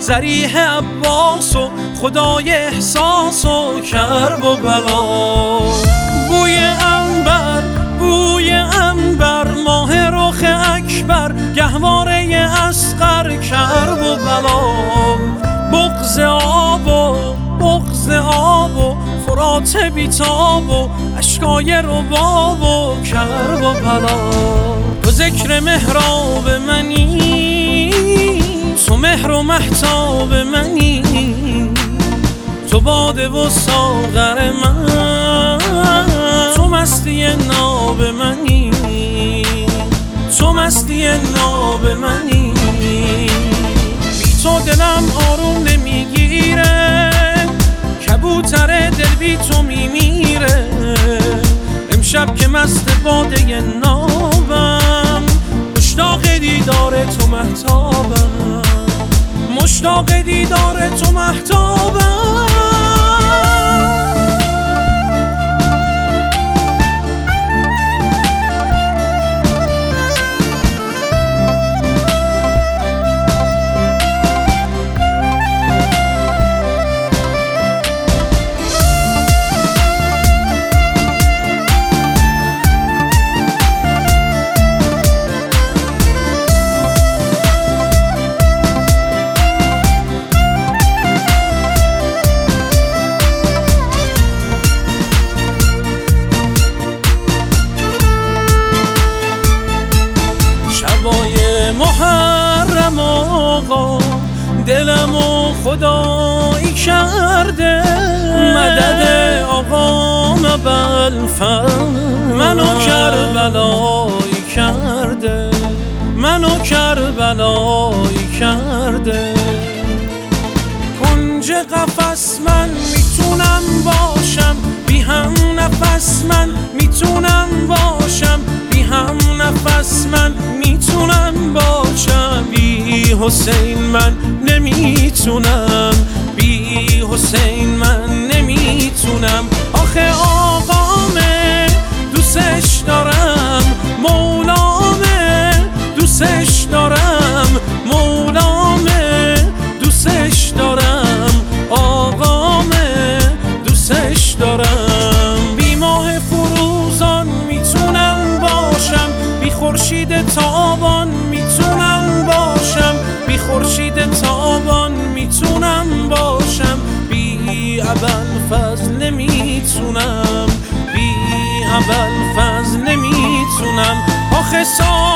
ذریح عباس و خدای احساس و کرب و بلا. بوی عنبر بوی عنبر ماه رخ اکبر گهواره اصغر کرب و بلا. بغض آب و بغض آب و فرات بیتاب و اشکای رباب و کرب و بلا. تو ذکر محراب منی تو مهر و مهتاب منی تو باده و ساغر من تو مستی ناب منی تو مستی ناب منی. بی تو دلم آروم نمیگیره کبوتر دل بی تو میمیره. امشب که مست باده نابم مشتاق دیدار تو مهتابم مشتاق دیدار تو مهتابم. محرم آقا دلمو خدایی کرده مدد آقا مبلفر منو کربلایی کرده منو کربلایی کرده. کنج قفس من میتونم باشم بی هم نفس من میتونم باشم بی هم نفس من میتونم باشم بی حسین من نمیتونم بی حسین من نمیتونم. آخه آقامه دوستش دارم مولامه دوستش دارم مولامه دوستش دارم آقامه دوستش دارم. بی ماه فروزان میتونم باشم بی خورشید تابان میتونم باشم بی خورشید تابان میتونم باشم بی ابوالفضل نمیتونم بی ابوالفضل نمیتونم. آخه